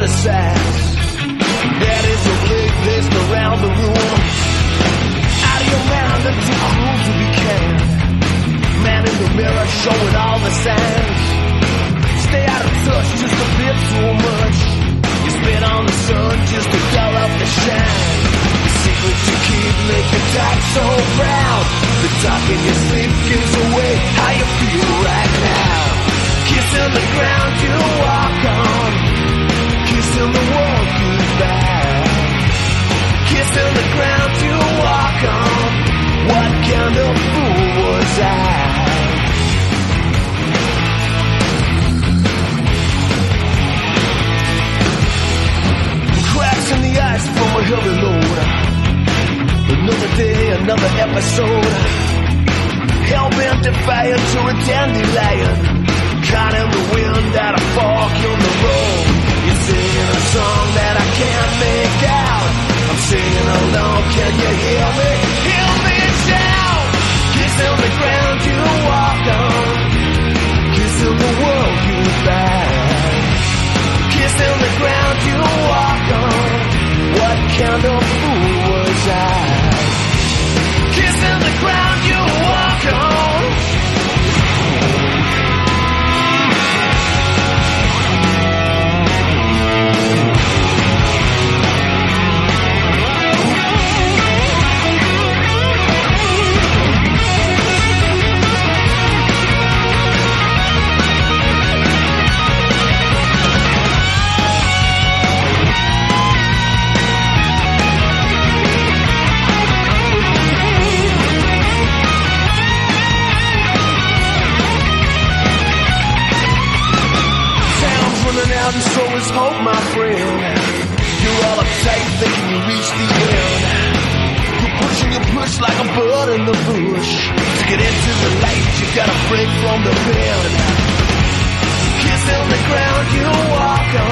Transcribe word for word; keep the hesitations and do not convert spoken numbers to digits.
the sides. That is a blade placed around the room. Out of your mind, the too cruel to be canned. Man in the mirror showing all the signs. Stay out of touch just a bit too much. You spit on the sun just to dull up the shine. The secrets you keep make you talk so proud. The talk in your sleep gives away how you feel right now. Kissing the ground you walk on. Kissing the world goodbye. Kissing the ground you walk on. What kind of fool was I? Cracks in the ice from a heavy load. Another day, another episode. Hell-bent defiant to a dandelion. Caught in the wind at a fork in the road. You're singing a song that I can't make out. I'm singing along, can you hear me? Hear me shout. Kissing the ground you walk on. Kissing the world goodbye. Kissing the ground you walk on. What kind of fool was I? Kissing the ground you walk on. And so is hope, my friend. You're all uptight thinking you reach the end. You push and you push like a bird in the bush. To get into the light, you gotta break from the bed. Kissing the ground you walk on.